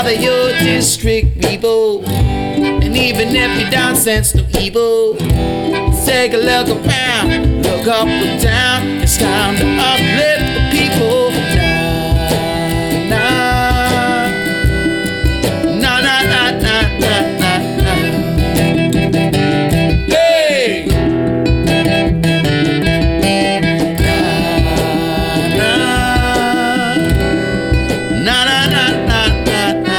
Your district people, and even if you don't sense no evil, take a look around, look up and down. It's time to